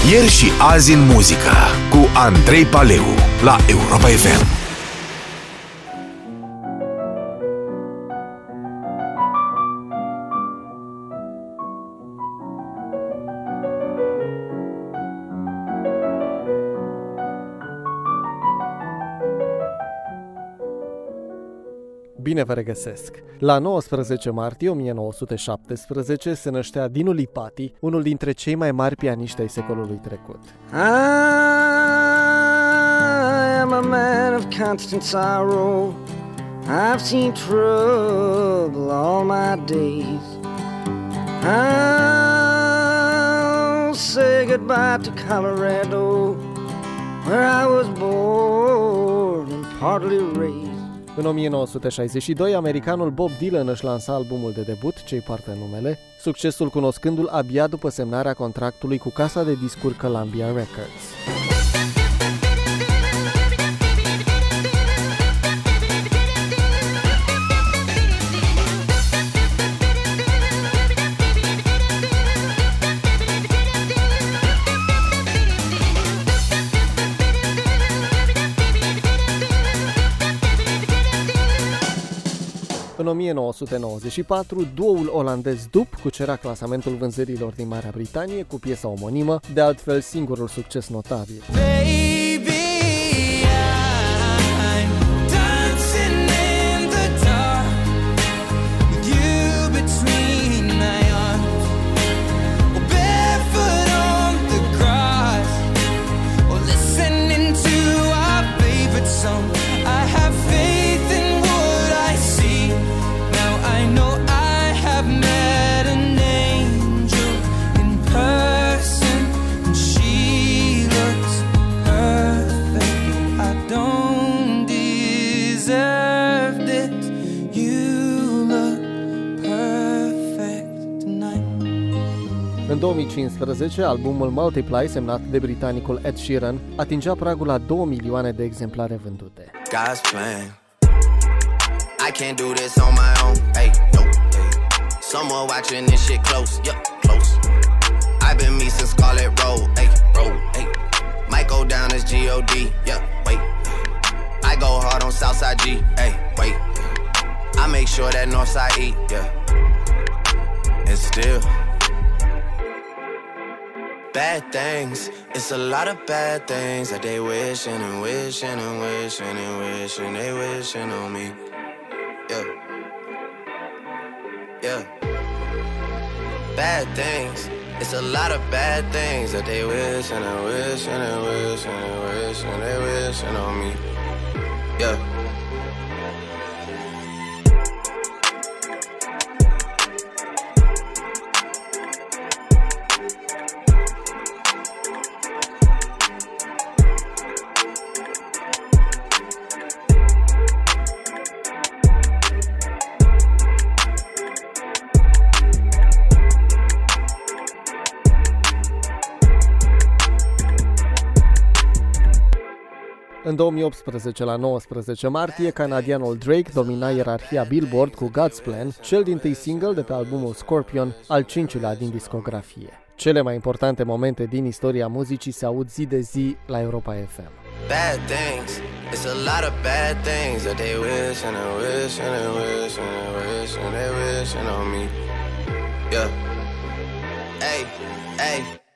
Ieri și azi în muzică cu Andrei Paleu la Europa FM. Bine vă regăsesc! La 19 martie 1917 se năștea Dinu Lipati, unul dintre cei mai mari pianiști ai secolului trecut. I am a man of constant sorrow. I've seen trouble all my days. I'll say goodbye to Colorado, where I was born and partly raised. În 1962, americanul Bob Dylan își lansa albumul de debut, ce-i poartă numele, succesul cunoscându-l abia după semnarea contractului cu casa de discuri Columbia Records. În 1994, duoul olandez Doop cucerea clasamentul vânzărilor din Marea Britanie cu piesa omonimă, de altfel singurul succes notabil. În 2015, albumul Multiply, semnat de britanicul Ed Sheeran, atingea pragul la 2 milioane de exemplare vândute. God's plan. I can't do this on my own. Hey, no. Someone watching this shit close. Yup, close. I've been me since Scarlet Road. Hey, road. Hey. Might go down as G.O.D. Yup, wait. I go hard on Southside G. Hey, wait. I make sure that Northside eat. Yeah. And still bad things, it's a lot of bad things that they wishing and wishing and wishing and wishing they wishing on me. Yeah, yeah. Bad things, it's a lot of bad things that they wishing and wishing and wishing and wishing they wishing on me. Yeah. În 2018, la 19 martie, canadianul Drake domina ierarhia Billboard cu God's Plan, cel dintâi single de pe albumul Scorpion, al 5-lea din discografie. Cele mai importante momente din istoria muzicii se aud zi de zi la Europa FM. Bad things, it's a lot of bad things that they wish and they wish and they wish and they wish and they wishing on me. Yeah. Hey, hey.